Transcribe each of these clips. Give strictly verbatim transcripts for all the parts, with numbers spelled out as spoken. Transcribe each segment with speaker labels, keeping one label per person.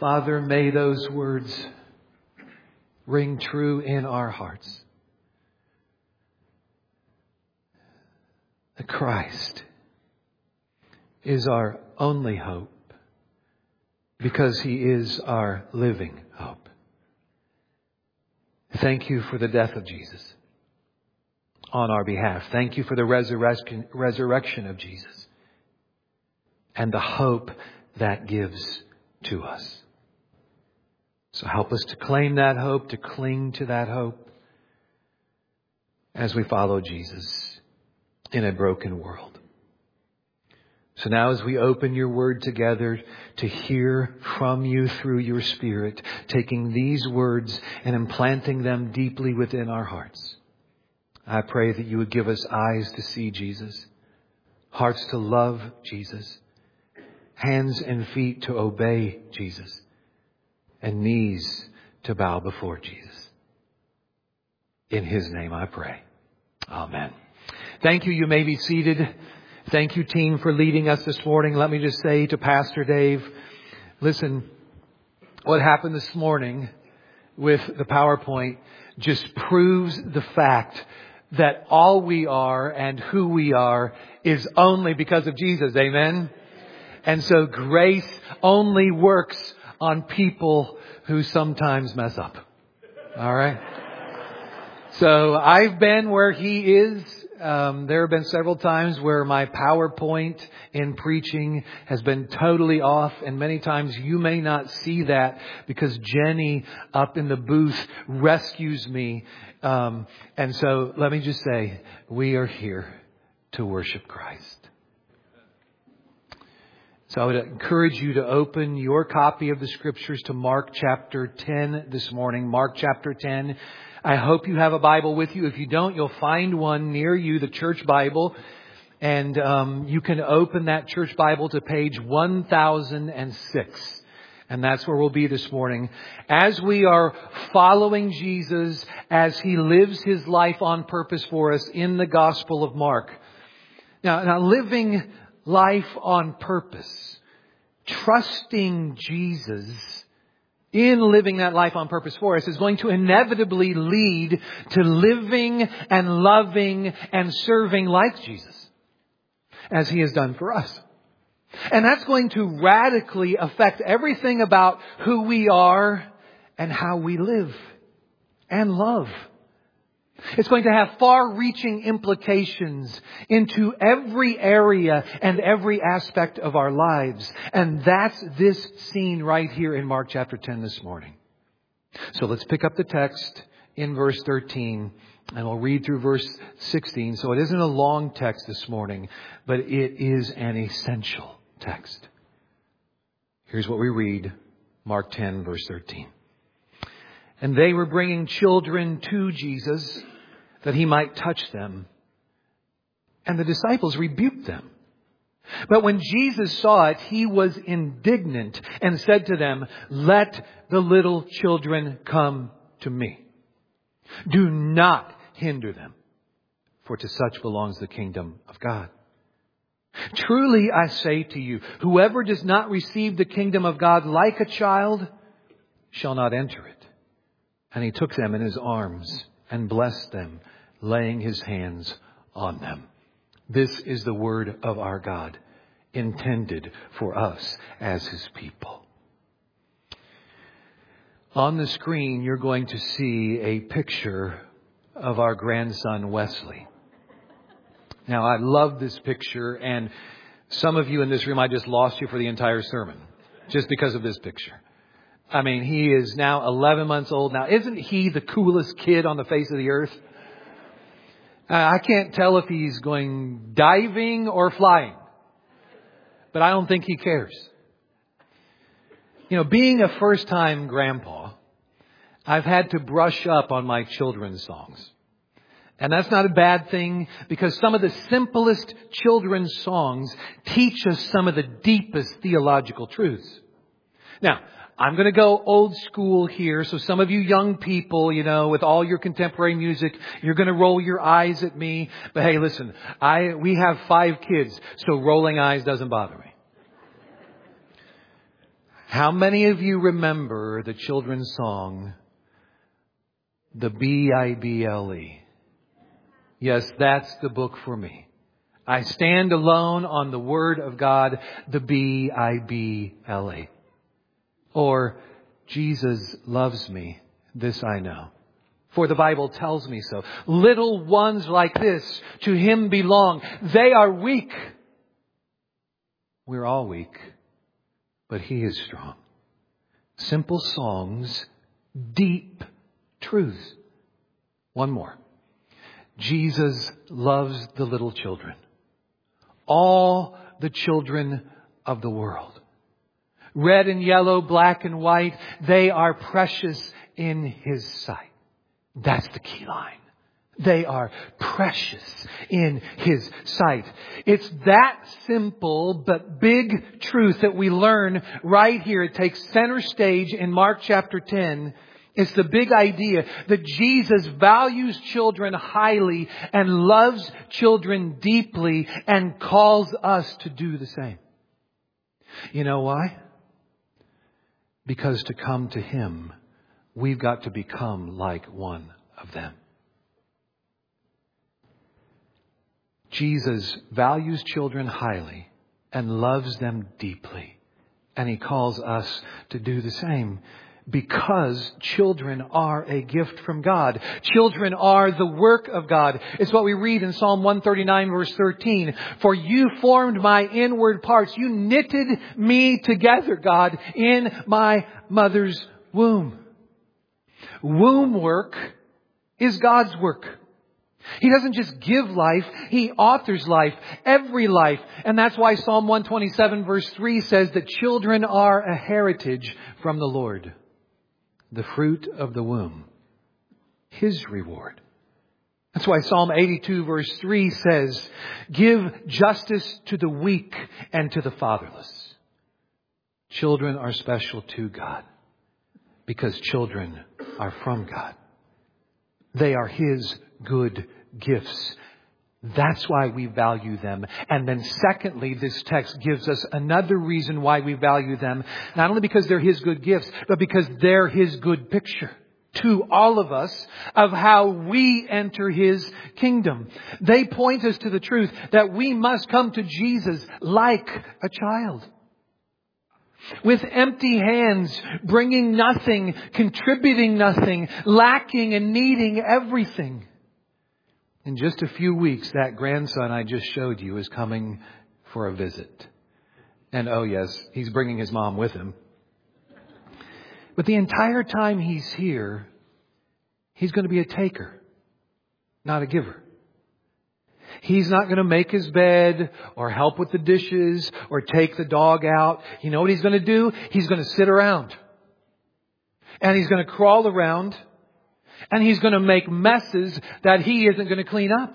Speaker 1: Father, may those words ring true in our hearts. That Christ is our only hope because He is our living hope. Thank you for the death of Jesus on our behalf. Thank you for the resurrection, resurrection of Jesus and the hope that gives to us. So help us to claim that hope, to cling to that hope as we follow Jesus in a broken world. So now as we open your word together to hear from you through your Spirit, taking these words and implanting them deeply within our hearts, I pray that you would give us eyes to see Jesus, hearts to love Jesus, hands and feet to obey Jesus, and knees to bow before Jesus. In His name I pray. Amen. Thank you. You may be seated. Thank you, team, for leading us this morning. Let me just say to Pastor Dave, listen, what happened this morning with the PowerPoint just proves the fact that all we are and who we are is only because of Jesus. Amen. And so grace only works on people who sometimes mess up. All right. So I've been where He is. Um, there have been several times where my PowerPoint in preaching has been totally off. And many times you may not see that because Jenny up in the booth rescues me. Um, and so let me just say, we are here to worship Christ. So I would encourage you to open your copy of the Scriptures to Mark chapter ten this morning. Mark chapter ten. I hope you have a Bible with you. If you don't, you'll find one near you, the church Bible. And um, you can open that church Bible to page one thousand six. And that's where we'll be this morning. As we are following Jesus as He lives His life on purpose for us in the Gospel of Mark. Now, now living life on purpose, trusting Jesus in living that life on purpose for us is going to inevitably lead to living and loving and serving like Jesus as He has done for us. And that's going to radically affect everything about who we are and how we live and love. It's going to have far-reaching implications into every area and every aspect of our lives. And that's this scene right here in Mark chapter ten this morning. So let's pick up the text in verse thirteen and we'll read through verse sixteen. So it isn't a long text this morning, but it is an essential text. Here's what we read, Mark ten, verse thirteen. And they were bringing children to Jesus that He might touch them. And the disciples rebuked them. But when Jesus saw it, He was indignant and said to them, "Let the little children come to me. Do not hinder them, for to such belongs the kingdom of God. Truly I say to you, whoever does not receive the kingdom of God like a child shall not enter it." And He took them in His arms and blessed them, laying His hands on them. This is the word of our God, intended for us as His people. On the screen, you're going to see a picture of our grandson, Wesley. Now, I love this picture, and some of you in this room, I just lost you for the entire sermon just because of this picture. I mean, he is now eleven months old now. Isn't he the coolest kid on the face of the earth? Uh, I can't tell if he's going diving or flying, but I don't think he cares. You know, being a first-time grandpa, I've had to brush up on my children's songs. And that's not a bad thing, because some of the simplest children's songs teach us some of the deepest theological truths. Now, I'm going to go old school here. So some of you young people, you know, with all your contemporary music, you're going to roll your eyes at me. But hey, listen, I we have five kids, so rolling eyes doesn't bother me. How many of you remember the children's song, the B I B L E? Yes, that's the book for me. I stand alone on the Word of God, the B I B L E. Or, Jesus loves me, this I know. For the Bible tells me so. Little ones like this to Him belong. They are weak. We're all weak, but He is strong. Simple songs, deep truths. One more. Jesus loves the little children. All the children of the world. Red and yellow, black and white, they are precious in His sight. That's the key line. They are precious in His sight. It's that simple but big truth that we learn right here. It takes center stage in Mark chapter ten. It's the big idea that Jesus values children highly and loves children deeply and calls us to do the same. You know why? Because to come to Him, we've got to become like one of them. Jesus values children highly and loves them deeply. And He calls us to do the same. Because children are a gift from God. Children are the work of God. It's what we read in Psalm one thirty-nine verse thirteen. For you formed my inward parts. You knitted me together, God, in my mother's womb. Womb work is God's work. He doesn't just give life, He authors life, every life. And that's why Psalm one twenty-seven verse three says that children are a heritage from the Lord. The fruit of the womb, His reward. That's why Psalm eighty-two verse three says, give justice to the weak and to the fatherless. Children are special to God because children are from God. They are His good gifts. That's why we value them. And then secondly, this text gives us another reason why we value them. Not only because they're His good gifts, but because they're His good picture to all of us of how we enter His kingdom. They point us to the truth that we must come to Jesus like a child. With empty hands, bringing nothing, contributing nothing, lacking and needing everything. In just a few weeks, that grandson I just showed you is coming for a visit. And oh yes, he's bringing his mom with him. But the entire time he's here, he's going to be a taker, not a giver. He's not going to make his bed or help with the dishes or take the dog out. You know what he's going to do? He's going to sit around. And he's going to crawl around. And he's going to make messes that he isn't going to clean up.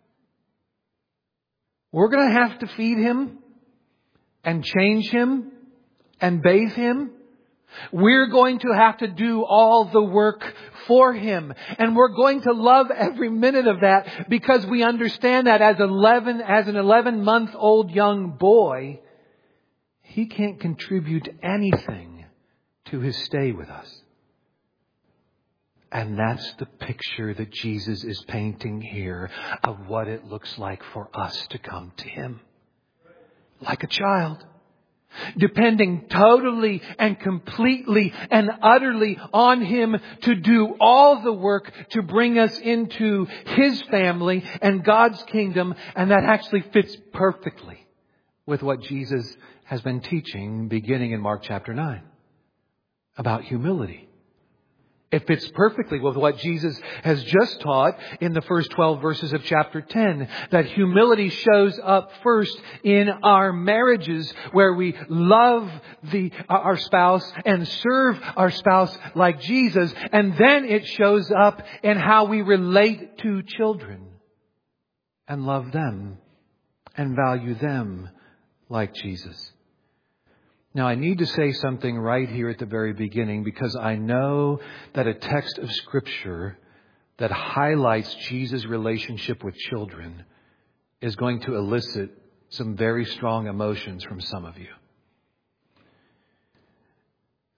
Speaker 1: We're going to have to feed him and change him and bathe him. We're going to have to do all the work for him. And we're going to love every minute of that because we understand that as eleven, as an eleven month old young boy, he can't contribute anything to his stay with us. And that's the picture that Jesus is painting here of what it looks like for us to come to Him. Like a child. Depending totally and completely and utterly on Him to do all the work to bring us into His family and God's kingdom. And that actually fits perfectly with what Jesus has been teaching beginning in Mark chapter nine about humility. It fits perfectly with what Jesus has just taught in the first twelve verses of chapter ten. That humility shows up first in our marriages where we love the, our spouse and serve our spouse like Jesus. And then it shows up in how we relate to children and love them and value them like Jesus. Now, I need to say something right here at the very beginning because I know that a text of Scripture that highlights Jesus' relationship with children is going to elicit some very strong emotions from some of you.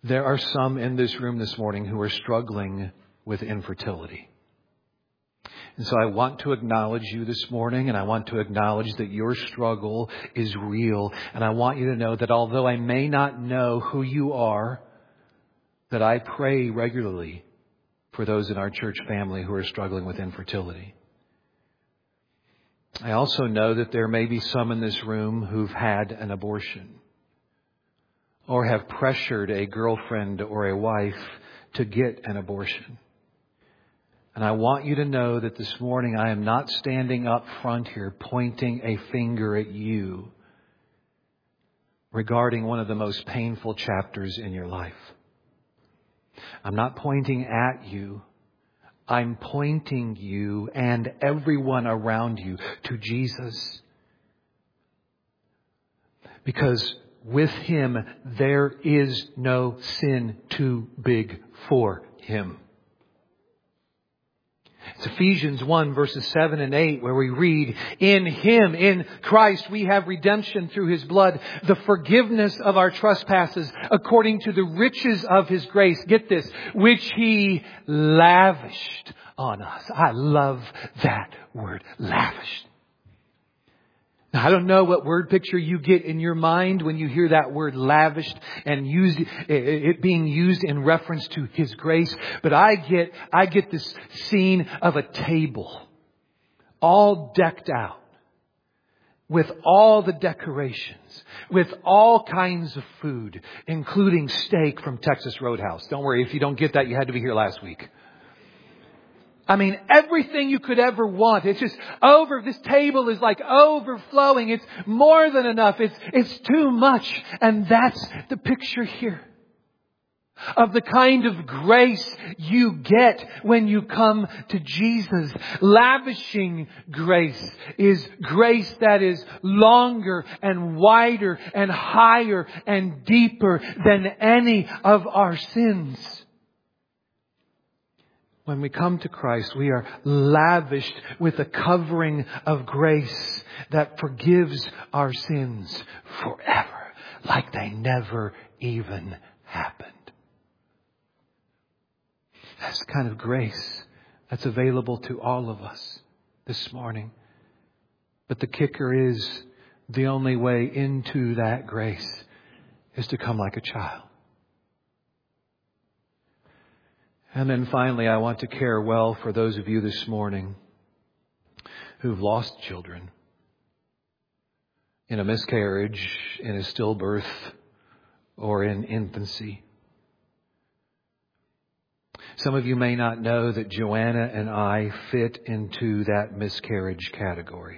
Speaker 1: There are some in this room this morning who are struggling with infertility. And so I want to acknowledge you this morning, and I want to acknowledge that your struggle is real. And I want you to know that although I may not know who you are, that I pray regularly for those in our church family who are struggling with infertility. I also know that there may be some in this room who've had an abortion or have pressured a girlfriend or a wife to get an abortion. And I want you to know that this morning I am not standing up front here pointing a finger at you regarding one of the most painful chapters in your life. I'm not pointing at you. I'm pointing you and everyone around you to Jesus. Because with Him, there is no sin too big for Him. It's Ephesians one, verses seven and eight, where we read, in Him, in Christ, we have redemption through His blood, the forgiveness of our trespasses, according to the riches of His grace. Get this, which He lavished on us. I love that word, lavished. Now, I don't know what word picture you get in your mind when you hear that word lavished and used, it being used in reference to His grace. But I get, I get this scene of a table all decked out with all the decorations, with all kinds of food, including steak from Texas Roadhouse. Don't worry, if you don't get that, you had to be here last week. I mean, everything you could ever want. It's just over. This table is like overflowing. It's more than enough. It's, it's too much. And that's the picture here of the kind of grace you get when you come to Jesus. Lavishing grace is grace that is longer and wider and higher and deeper than any of our sins. When we come to Christ, we are lavished with a covering of grace that forgives our sins forever, like they never even happened. That's the kind of grace that's available to all of us this morning. But the kicker is, the only way into that grace is to come like a child. And then finally, I want to care well for those of you this morning who've lost children in a miscarriage, in a stillbirth, or in infancy. Some of you may not know that Joanna and I fit into that miscarriage category.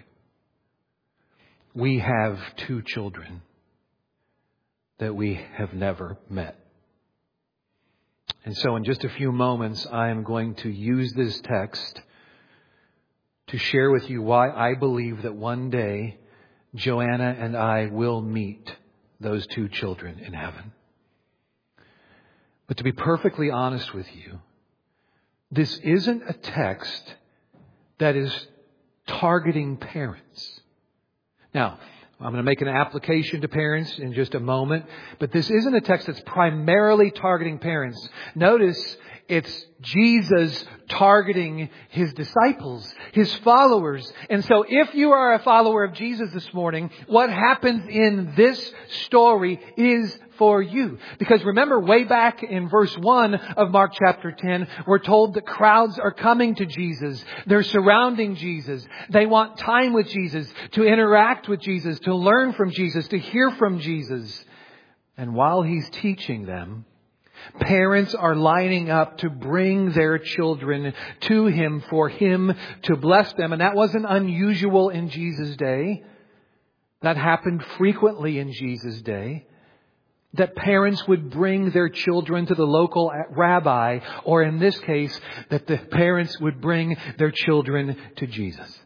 Speaker 1: We have two children that we have never met. And so in just a few moments, I am going to use this text to share with you why I believe that one day Joanna and I will meet those two children in heaven. But to be perfectly honest with you, this isn't a text that is targeting parents. Now, I'm going to make an application to parents in just a moment, but this isn't a text that's primarily targeting parents. Notice it's Jesus targeting His disciples, His followers. And so if you are a follower of Jesus this morning, what happens in this story is for you. Because remember, way back in verse one of Mark chapter ten, we're told that crowds are coming to Jesus. They're surrounding Jesus. They want time with Jesus, to interact with Jesus, to learn from Jesus, to hear from Jesus. And while He's teaching them, parents are lining up to bring their children to Him for Him to bless them. And that wasn't unusual in Jesus' day. That happened frequently in Jesus' day. That parents would bring their children to the local rabbi, or in this case, that the parents would bring their children to Jesus.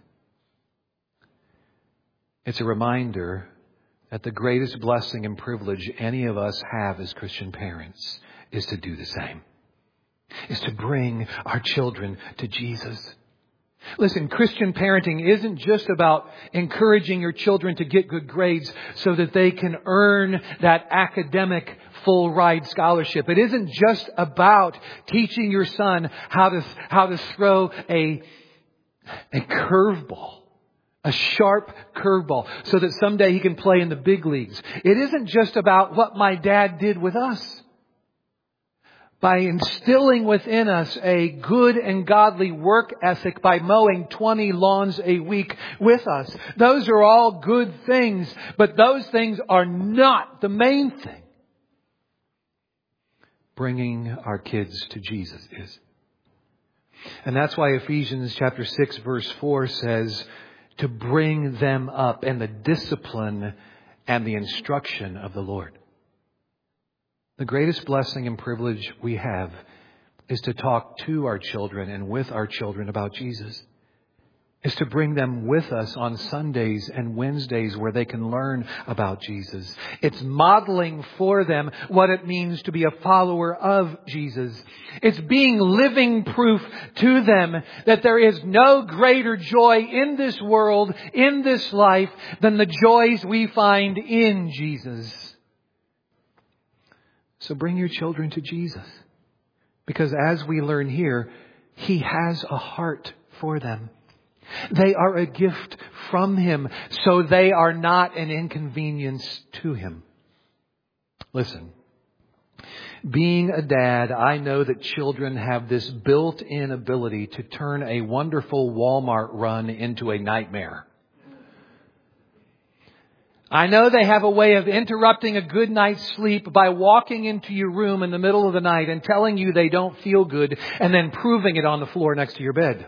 Speaker 1: It's a reminder that the greatest blessing and privilege any of us have as Christian parents is to do the same. Is to bring our children to Jesus. Listen, Christian parenting isn't just about encouraging your children to get good grades so that they can earn that academic full ride scholarship. It isn't just about teaching your son how to, how to throw a, a curveball, a sharp curveball, so that someday he can play in the big leagues. It isn't just about what my dad did with us. By instilling within us a good and godly work ethic by mowing twenty lawns a week with us. Those are all good things, but those things are not the main thing. Bringing our kids to Jesus is. And that's why Ephesians chapter six verse four says to bring them up in the discipline and the instruction of the Lord. The greatest blessing and privilege we have is to talk to our children and with our children about Jesus. Is to bring them with us on Sundays and Wednesdays where they can learn about Jesus. It's modeling for them what it means to be a follower of Jesus. It's being living proof to them that there is no greater joy in this world, in this life, than the joys we find in Jesus. So bring your children to Jesus. Because as we learn here, He has a heart for them. They are a gift from Him, so they are not an inconvenience to Him. Listen, being a dad, I know that children have this built-in ability to turn a wonderful Walmart run into a nightmare. I know they have a way of interrupting a good night's sleep by walking into your room in the middle of the night and telling you they don't feel good and then proving it on the floor next to your bed.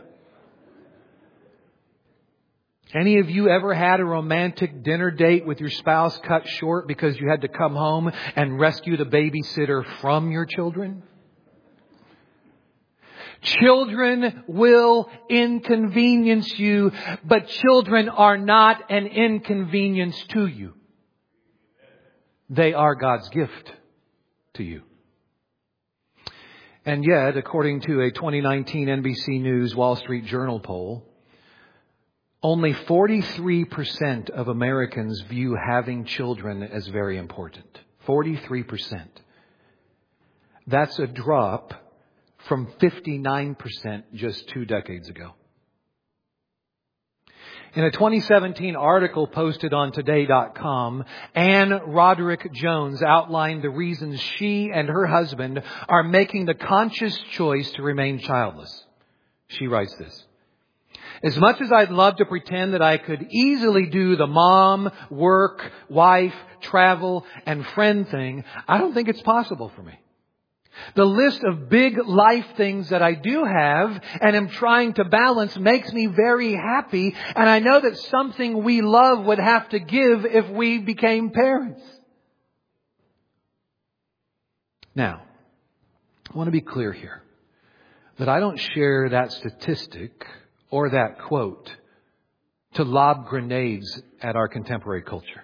Speaker 1: Any of you ever had a romantic dinner date with your spouse cut short because you had to come home and rescue the babysitter from your children? Children will inconvenience you, but children are not an inconvenience to you. They are God's gift to you. And yet, according to a twenty nineteen N B C News Wall Street Journal poll, only forty-three percent of Americans view having children as very important. forty-three percent. That's a drop from fifty-nine percent just two decades ago. In a twenty seventeen article posted on today dot com, Anne Roderick Jones outlined the reasons she and her husband are making the conscious choice to remain childless. She writes this: as much as I'd love to pretend that I could easily do the mom, work, wife, travel, and friend thing, I don't think it's possible for me. The list of big life things that I do have and am trying to balance makes me very happy. And I know that something we love would have to give if we became parents. Now, I want to be clear here that I don't share that statistic or that quote to lob grenades at our contemporary culture.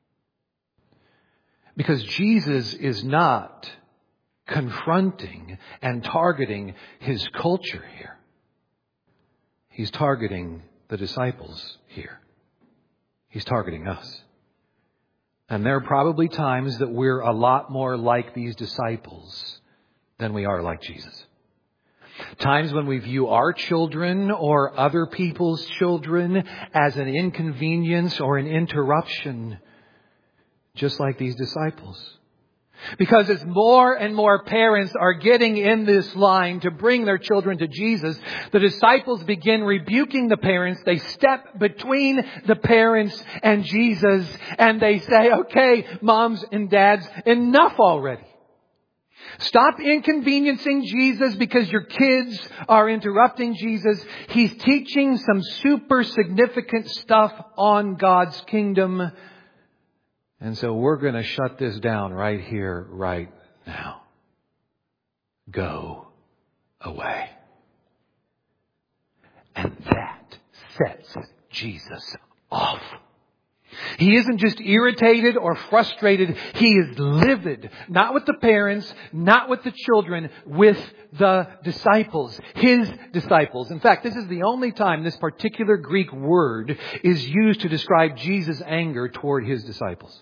Speaker 1: Because Jesus is not confronting and targeting His culture here. He's targeting the disciples here. He's targeting us. And there are probably times that we're a lot more like these disciples than we are like Jesus. Times when we view our children or other people's children as an inconvenience or an interruption, just like these disciples. Because as more and more parents are getting in this line to bring their children to Jesus, the disciples begin rebuking the parents. They step between the parents and Jesus and they say, okay, moms and dads, enough already. Stop inconveniencing Jesus because your kids are interrupting Jesus. He's teaching some super significant stuff on God's kingdom. And so we're going to shut this down right here, right now. Go away. And that sets Jesus off. He isn't just irritated or frustrated. He is livid. Not with the parents, not with the children, with the disciples. His disciples. In fact, this is the only time this particular Greek word is used to describe Jesus' anger toward His disciples.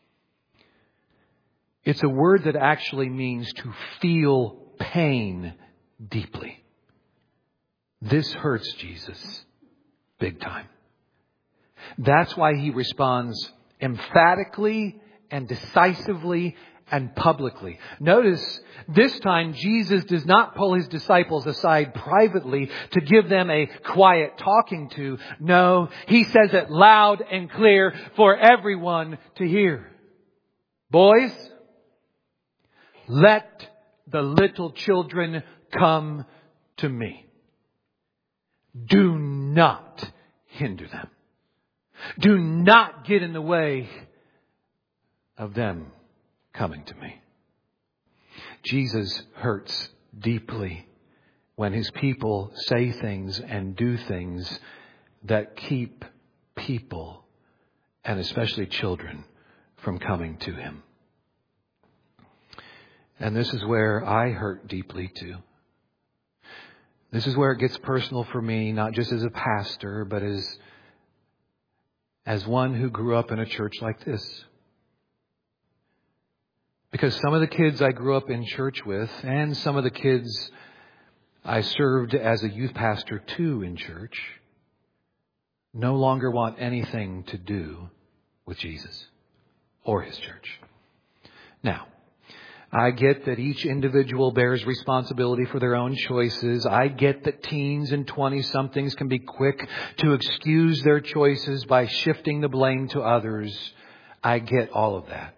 Speaker 1: It's a word that actually means to feel pain deeply. This hurts Jesus big time. That's why He responds emphatically and decisively and publicly. Notice, this time Jesus does not pull His disciples aside privately to give them a quiet talking to. No, He says it loud and clear for everyone to hear. Boys, let the little children come to me. Do not hinder them. Do not get in the way of them coming to me. Jesus hurts deeply when His people say things and do things that keep people, and especially children, from coming to Him. And this is where I hurt deeply too. This is where it gets personal for me, not just as a pastor, but as as one who grew up in a church like this. Because some of the kids I grew up in church with, and some of the kids I served as a youth pastor to in church, no longer want anything to do with Jesus or His church. Now, I get that each individual bears responsibility for their own choices. I get that teens and twenty-somethings can be quick to excuse their choices by shifting the blame to others. I get all of that.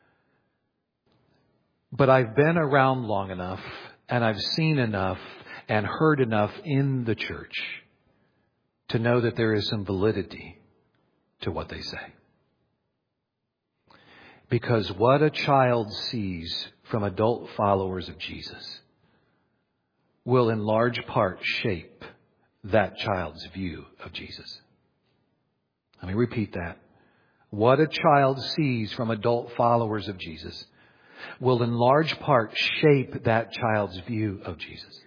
Speaker 1: But I've been around long enough, and I've seen enough and heard enough in the church to know that there is some validity to what they say. Because what a child sees from adult followers of Jesus will in large part shape that child's view of Jesus. Let me repeat that. What a child sees from adult followers of Jesus will in large part shape that child's view of Jesus.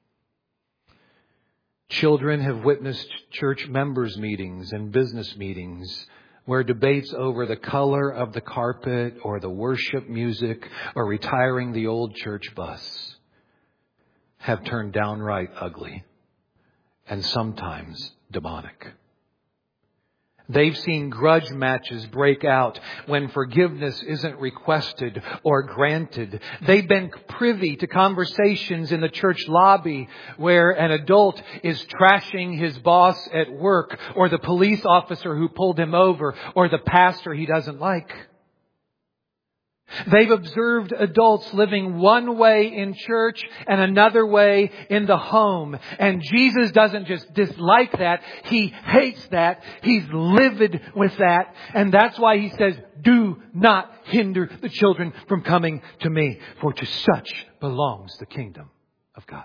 Speaker 1: Children have witnessed church members' meetings and business meetings where debates over the color of the carpet or the worship music or retiring the old church bus have turned downright ugly and sometimes demonic. They've seen grudge matches break out when forgiveness isn't requested or granted. They've been privy to conversations in the church lobby where an adult is trashing his boss at work, or the police officer who pulled him over, or the pastor he doesn't like. They've observed adults living one way in church and another way in the home. And Jesus doesn't just dislike that. He hates that. He's livid with that. And that's why He says, do not hinder the children from coming to me, for to such belongs the kingdom of God.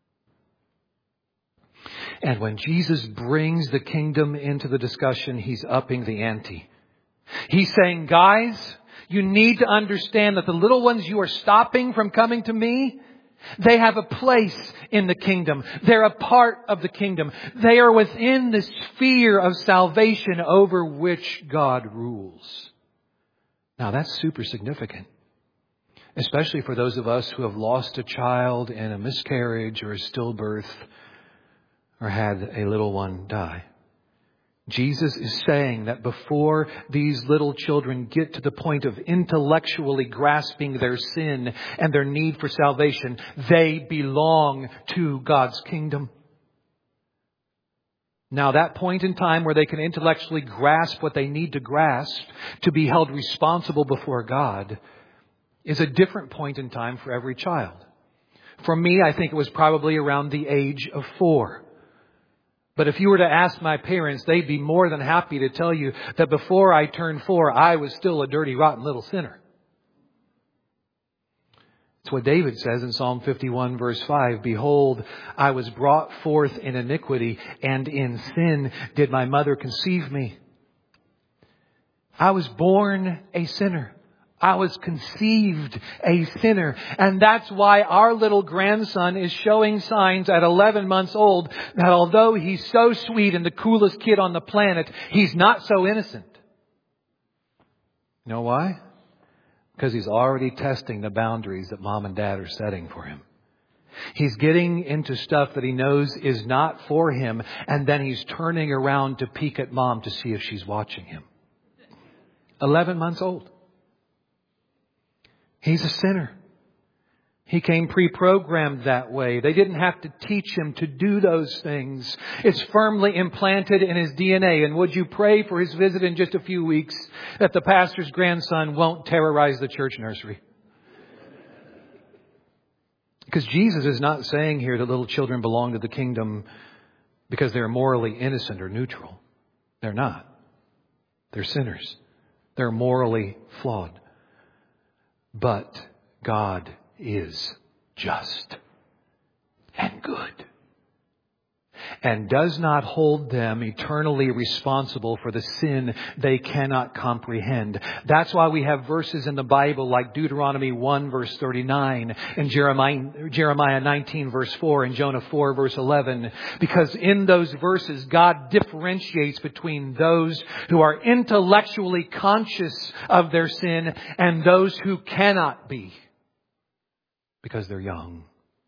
Speaker 1: And when Jesus brings the kingdom into the discussion, He's upping the ante. He's saying, guys, you need to understand that the little ones you are stopping from coming to me, they have a place in the kingdom. They're a part of the kingdom. They are within the sphere of salvation over which God rules. Now that's super significant, especially for those of us who have lost a child in a miscarriage or a stillbirth or had a little one die. Jesus is saying that before these little children get to the point of intellectually grasping their sin and their need for salvation, they belong to God's kingdom. Now, that point in time where they can intellectually grasp what they need to grasp to be held responsible before God is a different point in time for every child. For me, I think it was probably around the age of four. But if you were to ask my parents, they'd be more than happy to tell you that before I turned four, I was still a dirty, rotten little sinner. It's what David says in Psalm fifty-one, verse five. Behold, I was brought forth in iniquity, and in sin did my mother conceive me. I was born a sinner. I was conceived a sinner. And that's why our little grandson is showing signs at eleven months old that although he's so sweet and the coolest kid on the planet, he's not so innocent. You know why? Because he's already testing the boundaries that mom and dad are setting for him. He's getting into stuff that he knows is not for him, and then he's turning around to peek at mom to see if she's watching him. eleven months old. He's a sinner. He came pre-programmed that way. They didn't have to teach him to do those things. It's firmly implanted in his D N A. And would you pray for his visit in just a few weeks that the pastor's grandson won't terrorize the church nursery? Because Jesus is not saying here that little children belong to the kingdom because they're morally innocent or neutral. They're not. They're sinners. They're morally flawed. But God is just and good, and does not hold them eternally responsible for the sin they cannot comprehend. That's why we have verses in the Bible like Deuteronomy one verse thirty-nine and Jeremiah, Jeremiah nineteen verse four and Jonah four verse eleven. Because in those verses, God differentiates between those who are intellectually conscious of their sin and those who cannot be because they're young.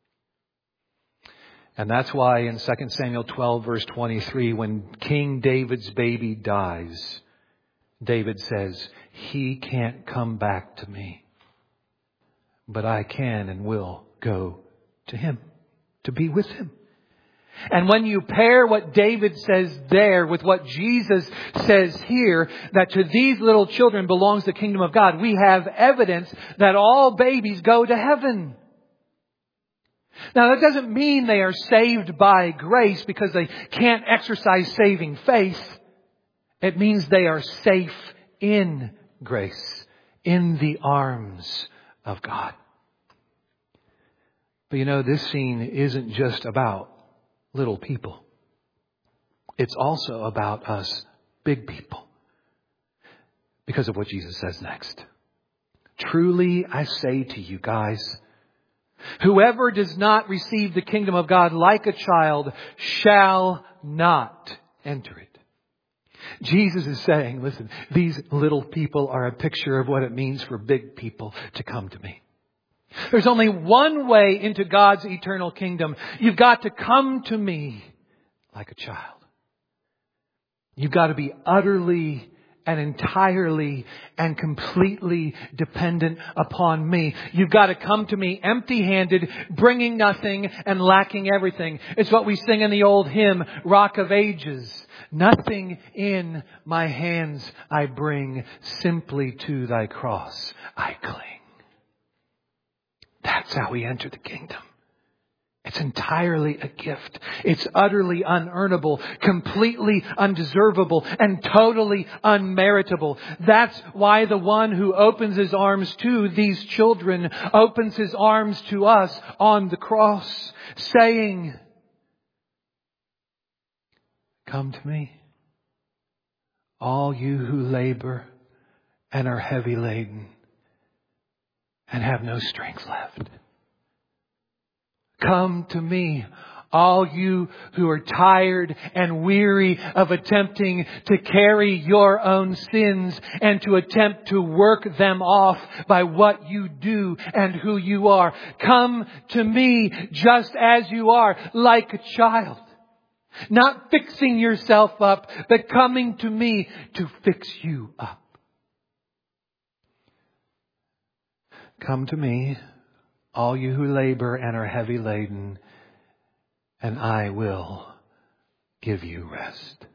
Speaker 1: And that's why in Second Samuel twelve verse twenty-three, when King David's baby dies, David says, he can't come back to me, but I can and will go to him, to be with him. And when you pair what David says there with what Jesus says here, that to these little children belongs the kingdom of God, we have evidence that all babies go to heaven. Now, that doesn't mean they are saved by grace because they can't exercise saving faith. It means they are safe in grace, in the arms of God. But you know, this scene isn't just about little people. It's also about us big people, because of what Jesus says next. Truly, I say to you guys, whoever does not receive the kingdom of God like a child shall not enter it. Jesus is saying, listen, these little people are a picture of what it means for big people to come to me. There's only one way into God's eternal kingdom. You've got to come to me like a child. You've got to be utterly and entirely and completely dependent upon me. You've got to come to me empty-handed, bringing nothing and lacking everything. It's what we sing in the old hymn, Rock of Ages. Nothing in my hands I bring, simply to thy cross I cling. That's how we enter the kingdom. It's entirely a gift. It's utterly unearnable, completely undeservable, and totally unmeritable. That's why the one who opens his arms to these children opens his arms to us on the cross, saying, come to me, all you who labor and are heavy laden and have no strength left. Come to me, all you who are tired and weary of attempting to carry your own sins and to attempt to work them off by what you do and who you are. Come to me just as you are, like a child. Not fixing yourself up, but coming to me to fix you up. Come to me, all you who labor and are heavy laden, and I will give you rest.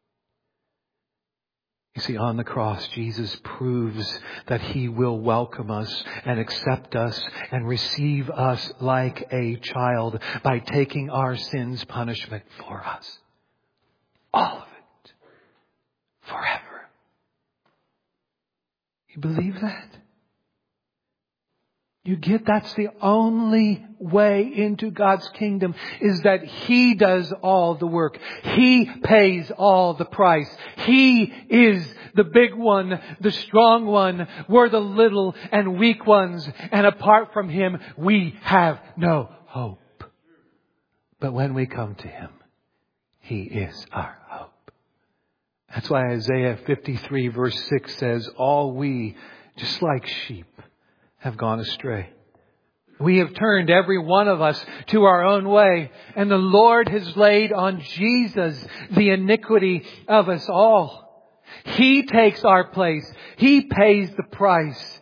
Speaker 1: You see, on the cross, Jesus proves that He will welcome us and accept us and receive us like a child by taking our sin's punishment for us. All of it. Forever. You believe that? You get that's the only way into God's kingdom, is that He does all the work. He pays all the price. He is the big one, the strong one. We're the little and weak ones. And apart from Him, we have no hope. But when we come to Him, He is our hope. That's why Isaiah fifty-three verse six says, all we, just like sheep, have gone astray. We have turned every one of us to our own way, and the Lord has laid on Jesus the iniquity of us all. He takes our place. He pays the price.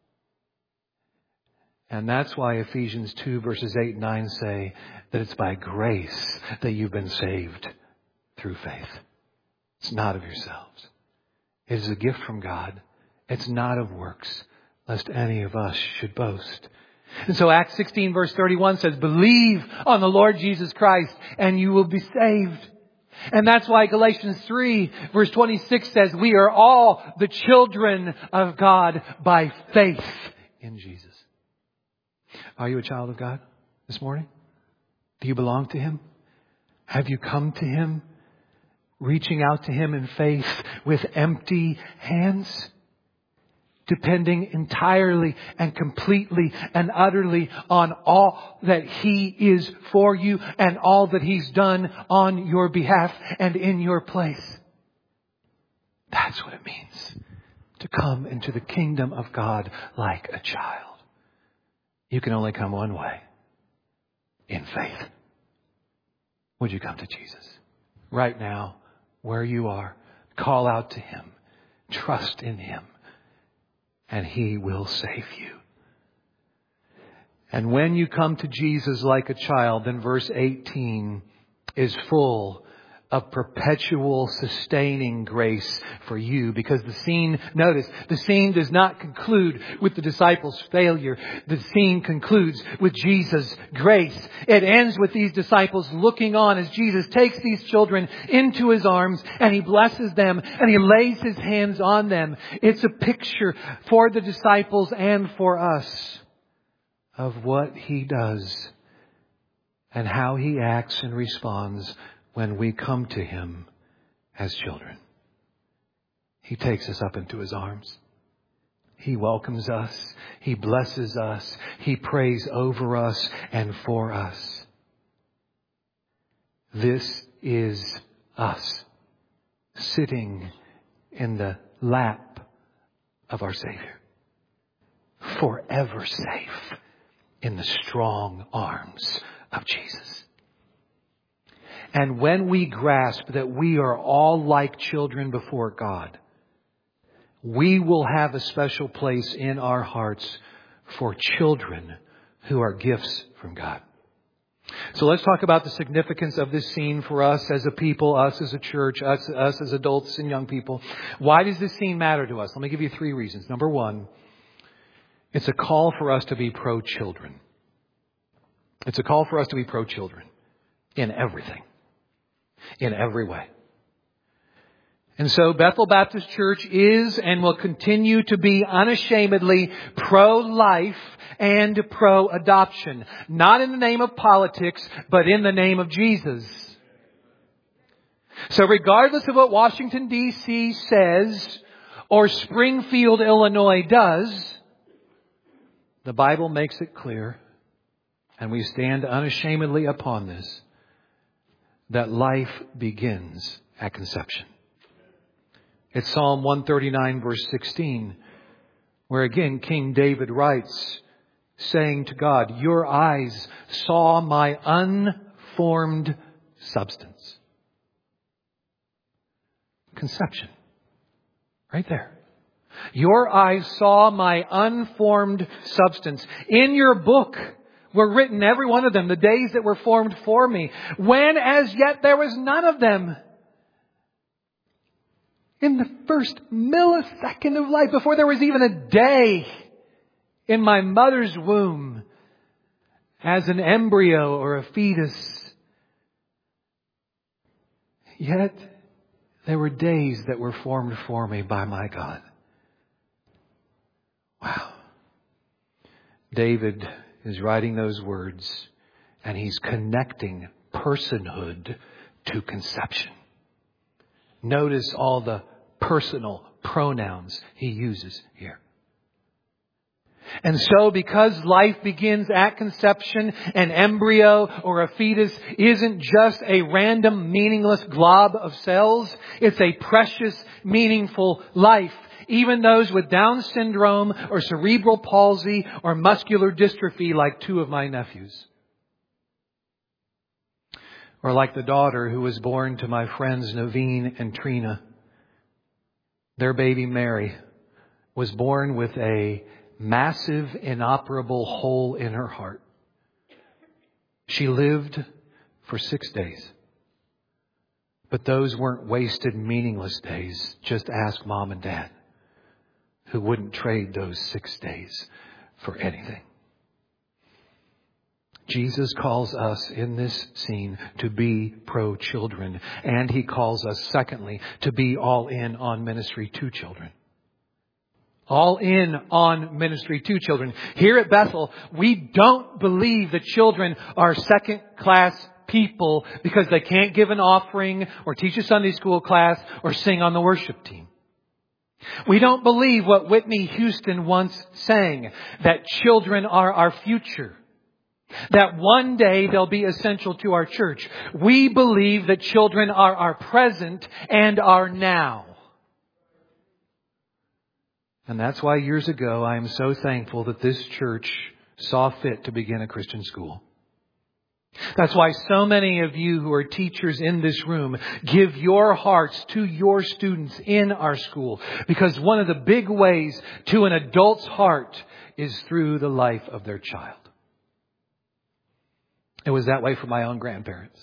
Speaker 1: And that's why Ephesians two verses eight and nine say that it's by grace that you've been saved through faith. It's not of yourselves. It is a gift from God. It's not of works, lest any of us should boast. And so Acts sixteen verse thirty-one says, believe on the Lord Jesus Christ and you will be saved. And that's why Galatians three verse twenty-six says, we are all the children of God by faith in Jesus. Are you a child of God this morning? Do you belong to Him? Have you come to Him, reaching out to Him in faith with empty hands? Depending entirely and completely and utterly on all that He is for you and all that He's done on your behalf and in your place. That's what it means to come into the kingdom of God like a child. You can only come one way, in faith. Would you come to Jesus? Right now, where you are, call out to Him. Trust in Him. And He will save you. And when you come to Jesus like a child, then verse eighteen is full of perpetual sustaining grace for you. Because the scene, notice, the scene does not conclude with the disciples' failure. The scene concludes with Jesus' grace. It ends with these disciples looking on as Jesus takes these children into His arms and He blesses them and He lays His hands on them. It's a picture for the disciples and for us of what He does and how He acts and responds when we come to Him as children. He takes us up into His arms. He welcomes us. He blesses us. He prays over us and for us. This is us sitting in the lap of our Savior, forever safe in the strong arms of Jesus. And when we grasp that we are all like children before God, we will have a special place in our hearts for children who are gifts from God. So let's talk about the significance of this scene for us as a people, us as a church, us, us as adults and young people. Why does this scene matter to us? Let me give you three reasons. Number one, it's a call for us to be pro-children. It's a call for us to be pro-children in everything. In every way. And so Bethel Baptist Church is and will continue to be unashamedly pro-life and pro-adoption. Not in the name of politics, but in the name of Jesus. So regardless of what Washington, D C says or Springfield, Illinois does, the Bible makes it clear, and we stand unashamedly upon this, that life begins at conception. It's Psalm one thirty-nine verse sixteen, where again King David writes, saying to God, your eyes saw my unformed substance. Conception. Right there. Your eyes saw my unformed substance. In your book were written, every one of them, the days that were formed for me, when as yet there was none of them. In the first millisecond of life, before there was even a day in my mother's womb, as an embryo or a fetus, yet there were days that were formed for me by my God. Wow. David is writing those words, and he's connecting personhood to conception. Notice all the personal pronouns he uses here. And so because life begins at conception, an embryo or a fetus isn't just a random meaningless glob of cells. It's a precious, meaningful life. Even those with Down syndrome or cerebral palsy or muscular dystrophy, like two of my nephews. Or like the daughter who was born to my friends Naveen and Trina. Their baby Mary was born with a massive, inoperable hole in her heart. She lived for six days. But those weren't wasted, meaningless days. Just ask Mom and Dad, who wouldn't trade those six days for anything. Jesus calls us in this scene to be pro-children. And He calls us, secondly, to be all in on ministry to children. All in on ministry to children. Here at Bethel, we don't believe that children are second-class people because they can't give an offering or teach a Sunday school class or sing on the worship team. We don't believe what Whitney Houston once sang, that children are our future. That one day they'll be essential to our church. We believe that children are our present and our now. And that's why years ago I am so thankful that this church saw fit to begin a Christian school. That's why so many of you who are teachers in this room give your hearts to your students in our school. Because one of the big ways to an adult's heart is through the life of their child. It was that way for my own grandparents.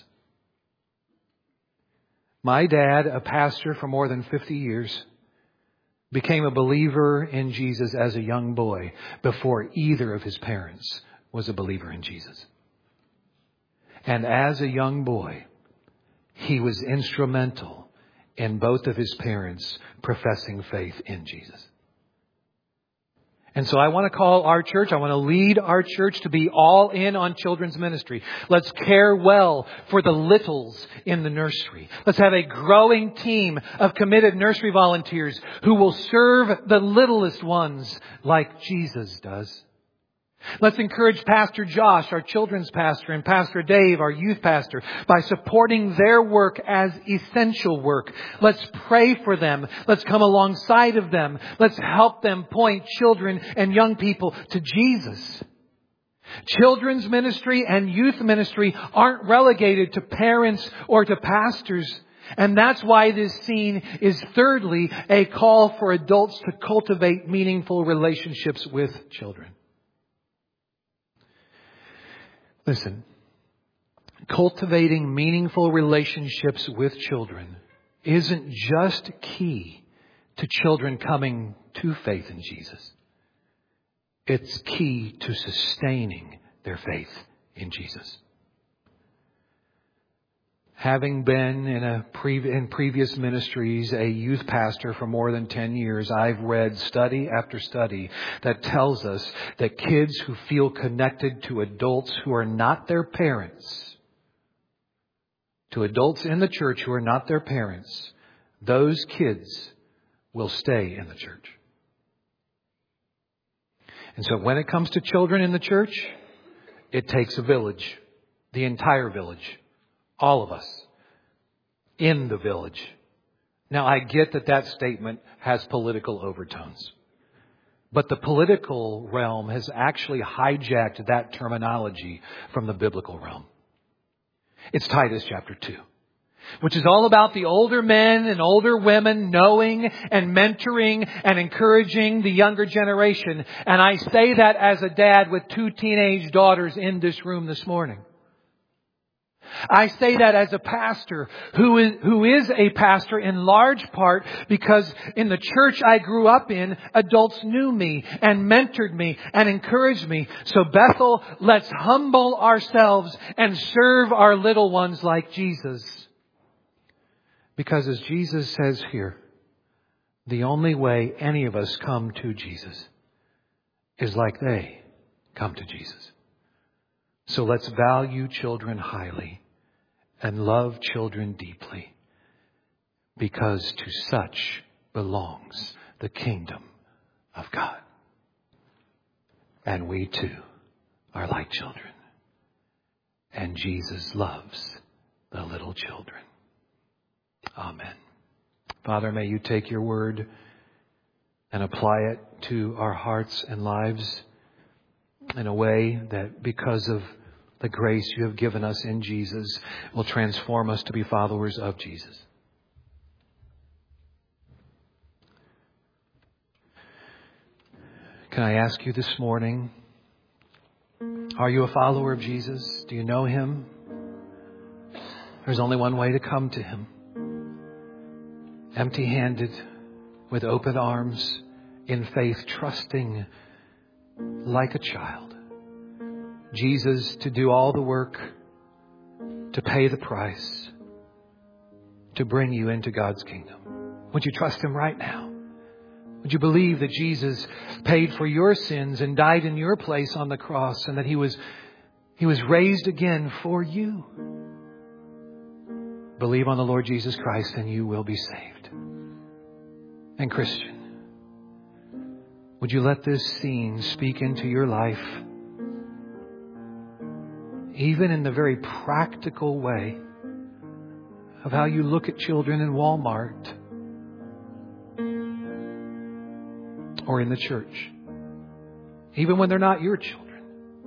Speaker 1: My dad, a pastor for more than fifty years, became a believer in Jesus as a young boy before either of his parents was a believer in Jesus. And as a young boy, he was instrumental in both of his parents professing faith in Jesus. And so I want to call our church, I want to lead our church to be all in on children's ministry. Let's care well for the littles in the nursery. Let's have a growing team of committed nursery volunteers who will serve the littlest ones like Jesus does. Let's encourage Pastor Josh, our children's pastor, and Pastor Dave, our youth pastor, by supporting their work as essential work. Let's pray for them. Let's come alongside of them. Let's help them point children and young people to Jesus. Children's ministry and youth ministry aren't relegated to parents or to pastors. And that's why this scene is thirdly a call for adults to cultivate meaningful relationships with children. Listen, cultivating meaningful relationships with children isn't just key to children coming to faith in Jesus. It's key to sustaining their faith in Jesus. Having been in a pre- in previous ministries a youth pastor for more than ten years, I've read study after study that tells us that kids who feel connected to adults who are not their parents, to adults in the church who are not their parents, those kids will stay in the church. And so when it comes to children in the church, it takes a village, the entire village. All of us in the village. Now, I get that that statement has political overtones. But the political realm has actually hijacked that terminology from the biblical realm. It's Titus chapter two, which is all about the older men and older women knowing and mentoring and encouraging the younger generation. And I say that as a dad with two teenage daughters in this room this morning. I say that as a pastor who is, who is a pastor in large part because in the church I grew up in, adults knew me and mentored me and encouraged me. So Bethel, let's humble ourselves and serve our little ones like Jesus. Because as Jesus says here, the only way any of us come to Jesus is like they come to Jesus. So let's value children highly and love children deeply, because to such belongs the kingdom of God. And we too are like children. And Jesus loves the little children. Amen. Father, may you take your word and apply it to our hearts and lives in a way that, because of the grace you have given us in Jesus, will transform us to be followers of Jesus. Can I ask you this morning, are you a follower of Jesus? Do you know Him? There's only one way to come to Him. Empty-handed, with open arms, in faith, trusting like a child. Jesus to do all the work, to pay the price, to bring you into God's kingdom. Would you trust Him right now? Would you believe that Jesus paid for your sins and died in your place on the cross, and that He was, He was raised again for you? Believe on the Lord Jesus Christ and you will be saved. And Christian, would you let this scene speak into your life, even in the very practical way of how you look at children in Walmart or in the church, even when they're not your children.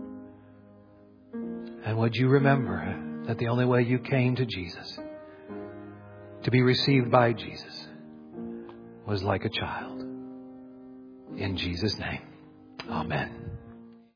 Speaker 1: And would you remember that the only way you came to Jesus, to be received by Jesus, was like a child. In Jesus' name, amen.